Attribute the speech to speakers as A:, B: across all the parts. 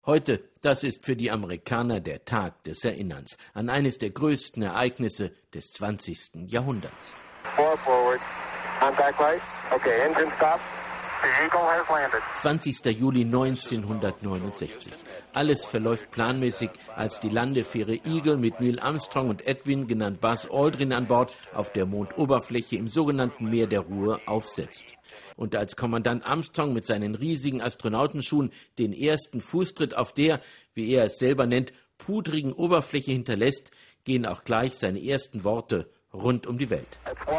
A: Heute, das ist für die Amerikaner der Tag des Erinnerns an eines der größten Ereignisse des 20. Jahrhunderts. 20. Juli 1969. Alles verläuft planmäßig, als die Landefähre Eagle mit Neil Armstrong und Edwin, genannt Buzz Aldrin, an Bord auf der Mondoberfläche im sogenannten Meer der Ruhe aufsetzt. Und als Kommandant Armstrong mit seinen riesigen Astronautenschuhen den ersten Fußtritt auf der, wie er es selber nennt, pudrigen Oberfläche hinterlässt, gehen auch gleich seine ersten Worte rund um die Welt.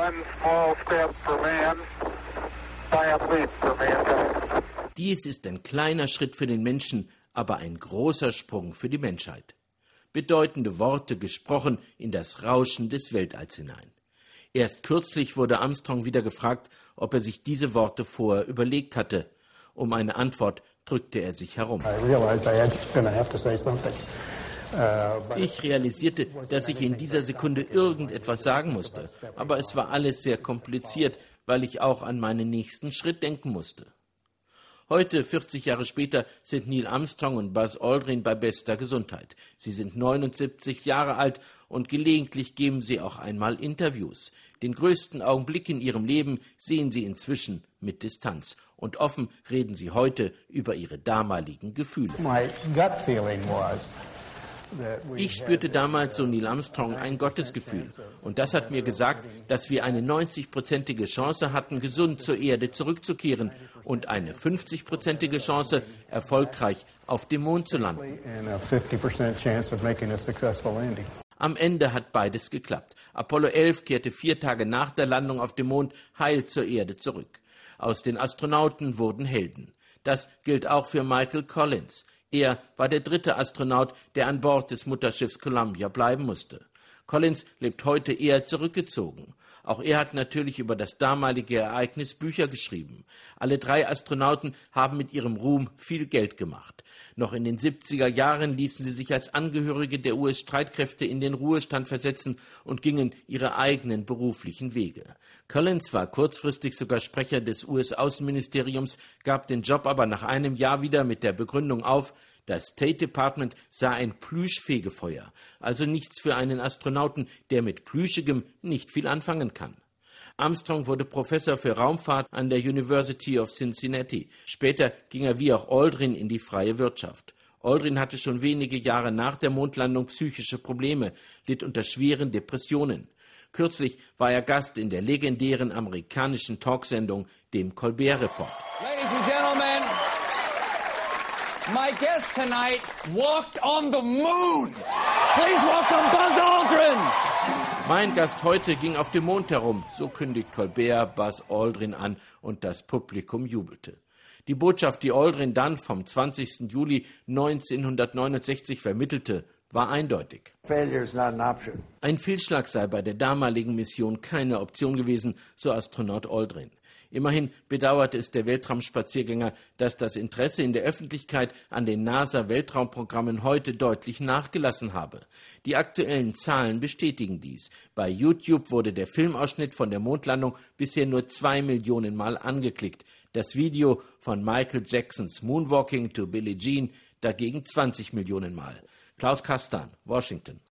A: Dies ist ein kleiner Schritt für den Menschen, aber ein großer Sprung für die Menschheit. Bedeutende Worte gesprochen in das Rauschen des Weltalls hinein. Erst kürzlich wurde Armstrong wieder gefragt, ob er sich diese Worte vorher überlegt hatte. Um eine Antwort drückte er sich herum. Ich realisierte, dass ich in dieser Sekunde irgendetwas sagen musste. Aber es war alles sehr kompliziert, weil ich auch an meinen nächsten Schritt denken musste. Heute, 40 Jahre später, sind Neil Armstrong und Buzz Aldrin bei bester Gesundheit. Sie sind 79 Jahre alt und gelegentlich geben sie auch einmal Interviews. Den größten Augenblick in ihrem Leben sehen sie inzwischen mit Distanz. Und offen reden sie heute über ihre damaligen Gefühle. Ich spürte damals, so Neil Armstrong, ein Gottesgefühl. Und das hat mir gesagt, dass wir eine 90-prozentige Chance hatten, gesund zur Erde zurückzukehren und eine 50-prozentige Chance, erfolgreich auf dem Mond zu landen. Am Ende hat beides geklappt. Apollo 11 kehrte 4 Tage nach der Landung auf dem Mond heil zur Erde zurück. Aus den Astronauten wurden Helden. Das gilt auch für Michael Collins. Er war der 3. Astronaut, der an Bord des Mutterschiffs Columbia bleiben musste. Collins lebt heute eher zurückgezogen. Auch er hat natürlich über das damalige Ereignis Bücher geschrieben. Alle 3 Astronauten haben mit ihrem Ruhm viel Geld gemacht. Noch in den 70er Jahren ließen sie sich als Angehörige der US-Streitkräfte in den Ruhestand versetzen und gingen ihre eigenen beruflichen Wege. Collins war kurzfristig sogar Sprecher des US-Außenministeriums, gab den Job aber nach einem Jahr wieder mit der Begründung auf, das State Department sah ein Plüschfegefeuer, also nichts für einen Astronauten, der mit Plüschigem nicht viel anfangen kann. Armstrong wurde Professor für Raumfahrt an der University of Cincinnati. Später ging er wie auch Aldrin in die freie Wirtschaft. Aldrin hatte schon wenige Jahre nach der Mondlandung psychische Probleme, litt unter schweren Depressionen. Kürzlich war er Gast in der legendären amerikanischen Talksendung, dem Colbert Report.
B: Ladies and Gentlemen, my guest tonight walked on the moon. Please welcome Buzz Aldrin.
A: Mein Gast heute ging auf dem Mond herum, so kündigt Colbert Buzz Aldrin an und das Publikum jubelte. Die Botschaft, die Aldrin dann vom 20. Juli 1969 vermittelte, war eindeutig. Ein Fehlschlag sei bei der damaligen Mission keine Option gewesen, so Astronaut Aldrin. Immerhin bedauerte es der Weltraumspaziergänger, dass das Interesse in der Öffentlichkeit an den NASA-Weltraumprogrammen heute deutlich nachgelassen habe. Die aktuellen Zahlen bestätigen dies. Bei YouTube wurde der Filmausschnitt von der Mondlandung bisher nur 2 Millionen Mal angeklickt. Das Video von Michael Jacksons Moonwalking to Billie Jean dagegen 20 Millionen Mal. Klaus Kastan, Washington.